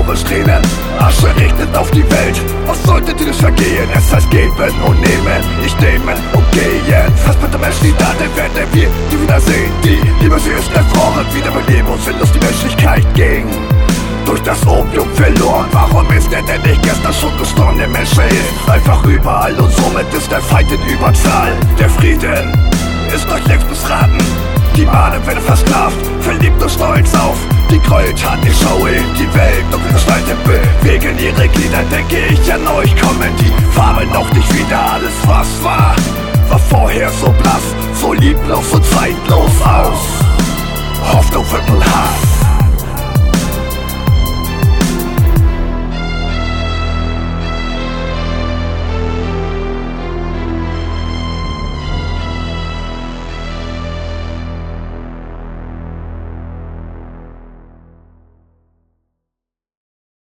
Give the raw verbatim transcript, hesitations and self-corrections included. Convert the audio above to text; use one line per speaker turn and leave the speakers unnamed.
Tores Tränen, Asche regnet auf die Welt. Was sollte dieses Vergehen? Es heißt geben und nehmen, ich nehmen und gehen. Fast mit der Menschen, die da, dann werden wir die wiedersehen. Die Liebe, sie ist erfroren, wieder beleben und sinnlos die Menschlichkeit ging durch das Opium verloren. Warum ist er denn nicht gestern schon gestorben? Der Mensch ist einfach überall und somit ist der Feind in Überzahl. Der Frieden ist euch längst missraten, die Mahnen werden versklavt, verliebt und stolz auf die Gräueltaten. Ich schaue in die Welt und Gestalten bewegen ihre Glieder. Denke ich an euch, kommen die Farben noch nicht wieder.